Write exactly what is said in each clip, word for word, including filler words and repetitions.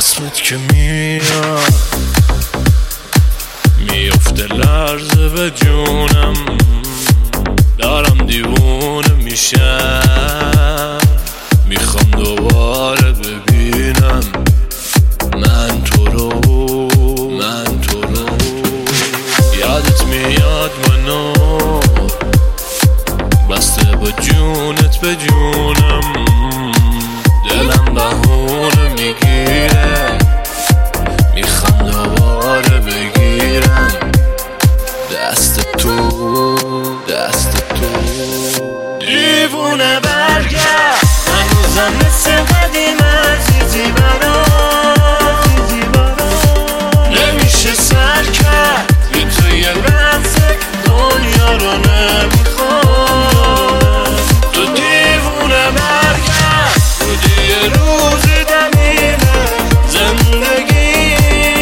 اسمت که میاد میفته لرزه به جونم، دارم دیوونه میشم، میخوام دوباره ببینم من تو رو، من تو رو. یادت میاد منو بسته با جونت به جونم، دلم بهونه میگیره، میخوام دوباره بگیرم دست تو، دست تو. دیوونه برگرد هنوزم مثل قدیم عزیزی برام، نمیشه سر کرد بی تو یه لحظه دنیا رو نمیخوام. تو دیوونه برگرد بودی یه روزی دمیره زندگی،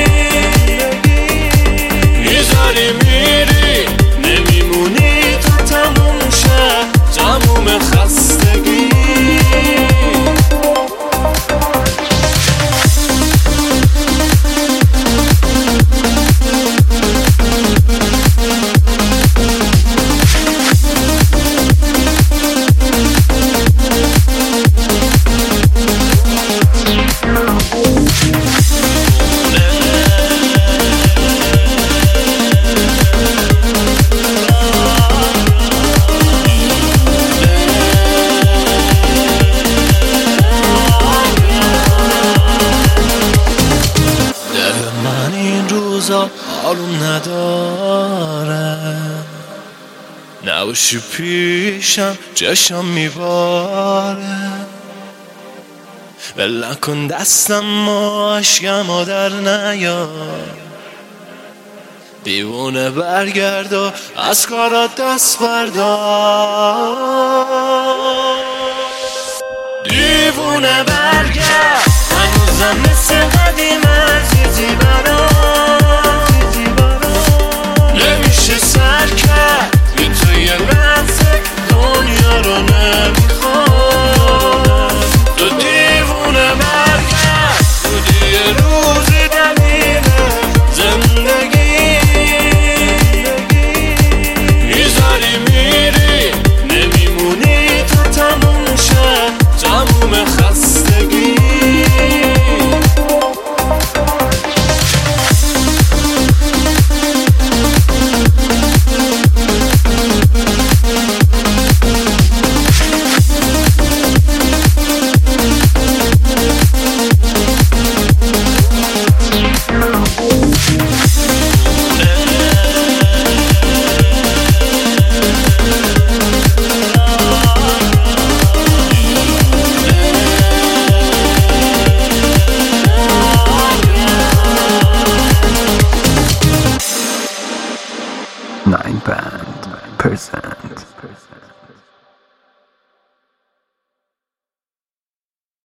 میذاری میری نمیمونی تا تموم شه تموم خستگی. حالم نداره نباشی پیشم، چشم میباره، ول نکن دستم و عشقمو در نیار. دیوونه برگرد و از کارات دست بردار. دیوونه برگرد هنوزم مثل قدیم عزیزی برام، نمیشه سر کرد بی تو یه لحظه دنیا رو نمیخوام. تو دیوونه برگرد بودی یه روزی دمیره زندگی، میذاری میری نمیمونی تا تموم شه تموم خستگی. nine band person.